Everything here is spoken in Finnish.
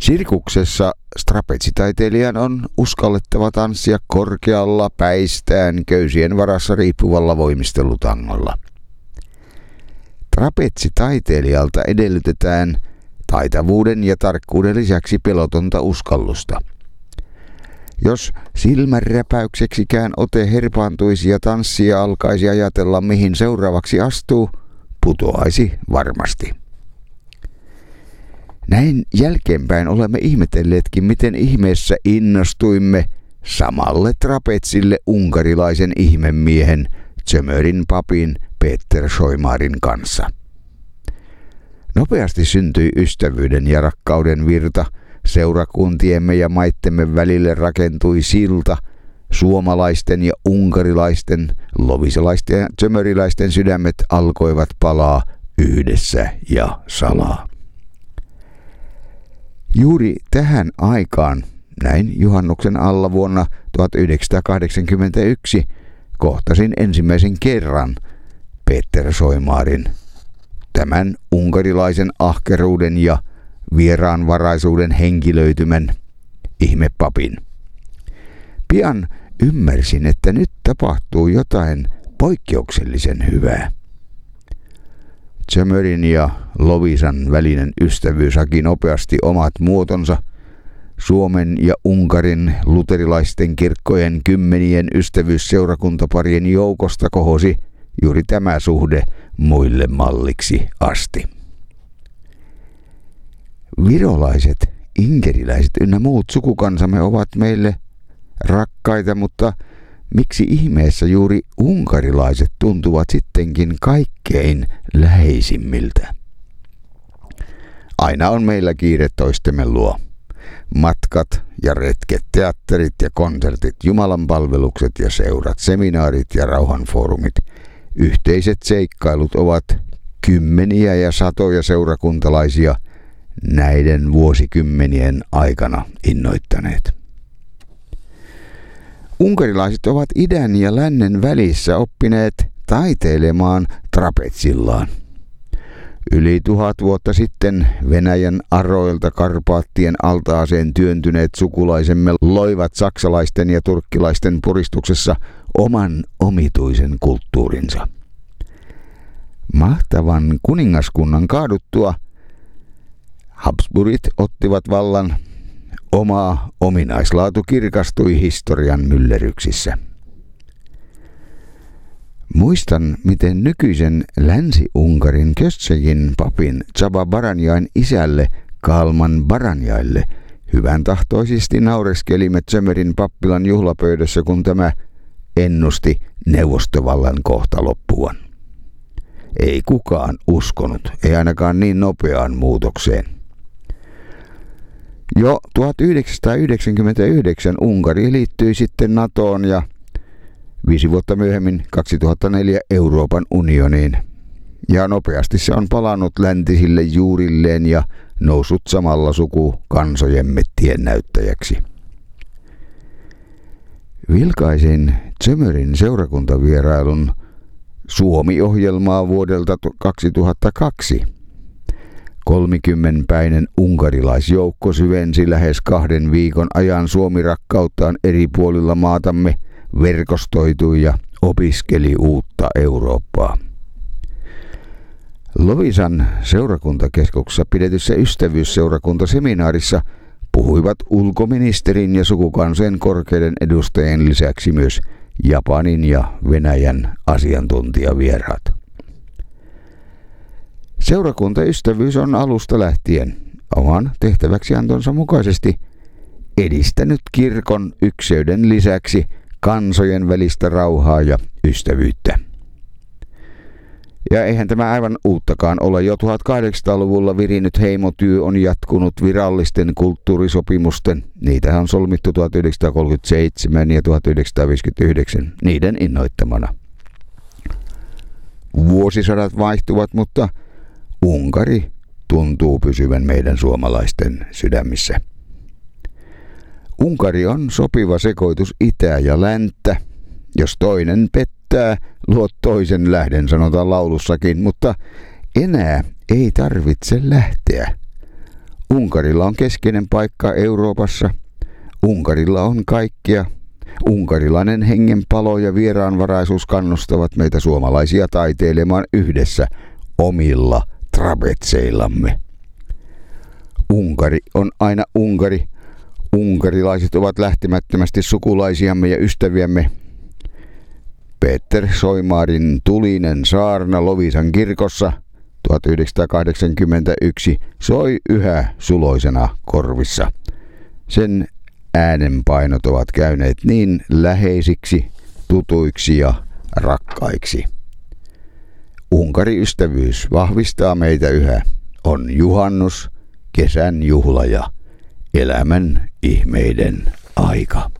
Sirkuksessa strapetsitaiteilijan on uskallettava tanssia korkealla päistään köysien varassa riippuvalla voimistelutangolla. Trapetsitaiteilijalta edellytetään taitavuuden ja tarkkuuden lisäksi pelotonta uskallusta. Jos silmänräpäykseksikään ote herpaantuisi ja tanssia alkaisi ajatella mihin seuraavaksi astuu, putoaisi varmasti. Näin jälkeenpäin olemme ihmetelleetkin, miten ihmeessä innostuimme samalle trapetsille unkarilaisen ihmemiehen Zömerin papin Peter Schoimarin kanssa. Nopeasti syntyi ystävyyden ja rakkauden virta, seurakuntiemme ja maittemme välille rakentui silta, suomalaisten ja unkarilaisten, lovisalaisten ja zömeriläisten sydämet alkoivat palaa yhdessä ja salaa. Juuri tähän aikaan, näin juhannuksen alla vuonna 1981, kohtasin ensimmäisen kerran Peter Schoimarin, tämän unkarilaisen ahkeruuden ja vieraanvaraisuuden henkilöitymän ihmepapin. Pian ymmärsin, että nyt tapahtuu jotain poikkeuksellisen hyvää. Zömerin ja Lovisan välinen ystävyys haki nopeasti omat muotonsa. Suomen ja Unkarin luterilaisten kirkkojen kymmenien ystävyysseurakuntaparien joukosta kohosi juuri tämä suhde muille malliksi asti. Virolaiset, inkeriläiset ynnä muut sukukansamme ovat meille rakkaita, mutta miksi ihmeessä juuri unkarilaiset tuntuvat sittenkin kaikkein läheisimmiltä? Aina on meillä kiire toistemme luo. Matkat ja retket, teatterit ja konsertit, jumalanpalvelukset ja seurat, seminaarit ja rauhanfoorumit. Yhteiset seikkailut ovat kymmeniä ja satoja seurakuntalaisia näiden vuosikymmenien aikana innoittaneet. Unkarilaiset ovat idän ja lännen välissä oppineet taiteilemaan trapetsillaan. Yli 1000 vuotta sitten Venäjän aroilta Karpaattien altaaseen työntyneet sukulaisemme loivat saksalaisten ja turkkilaisten puristuksessa oman omituisen kulttuurinsa. Mahtavan kuningaskunnan kaaduttua Habsburgit ottivat vallan. Oma ominaislaatu kirkastui historian myllerryksissä. Muistan, miten nykyisen Länsi-Unkarin Köszegin papin Csaba Baranjain isälle Kalman Baranjaille hyvän tahtoisesti naureskelimme Zömerin pappilan juhlapöydässä, kun tämä ennusti neuvostovallan kohta loppuvan. Ei kukaan uskonut, ei ainakaan niin nopeaan muutokseen. Jo 1999 Unkari liittyi sitten NATOon ja 5 vuotta myöhemmin 2004 Euroopan unioniin. Ja nopeasti se on palannut läntisille juurilleen ja noussut samalla sukukansojemme tiennäyttäjäksi. Vilkaisin Zömerin seurakuntavierailun Suomi-ohjelmaa vuodelta 2002. 30-päinen unkarilaisjoukko syvensi lähes 2 viikon ajan Suomi-rakkauttaan eri puolilla maatamme, verkostoitui ja opiskeli uutta Eurooppaa. Lovisan seurakuntakeskuksessa pidetyssä ystävyysseurakuntaseminaarissa puhuivat ulkoministerin ja sukukansojen korkeiden edustajien lisäksi myös Japanin ja Venäjän asiantuntijavieraat. Seurakuntaystävyys on alusta lähtien oman tehtäväksiantonsa mukaisesti edistänyt kirkon ykseyden lisäksi kansojen välistä rauhaa ja ystävyyttä. Ja eihän tämä aivan uuttakaan ole. Jo 1800-luvulla virinyt heimotyö on jatkunut virallisten kulttuurisopimusten, niitä on solmittu 1937 ja 1959, niiden innoittamana. Vuosisadat vaihtuvat, mutta Unkari tuntuu pysyvän meidän suomalaisten sydämissä. Unkari on sopiva sekoitus itää ja länttä. Jos toinen pettää, luot toisen lähden, sanotaan laulussakin, mutta enää ei tarvitse lähteä. Unkarilla on keskeinen paikka Euroopassa. Unkarilla on kaikkea. Unkarilainen hengenpalo ja vieraanvaraisuus kannustavat meitä suomalaisia taiteilemaan yhdessä omilla trapetseillamme. Unkari on aina Unkari. Unkarilaiset ovat lähtemättömästi sukulaisiamme ja ystäviämme. Peter Soimarin tulinen saarna Loviisan kirkossa 1981 soi yhä suloisena korvissa. Sen äänenpainot ovat käyneet niin läheisiksi, tutuiksi ja rakkaiksi. Unkari-ystävyys vahvistaa meitä yhä. On juhannus, kesän juhla ja elämän ihmeiden aika.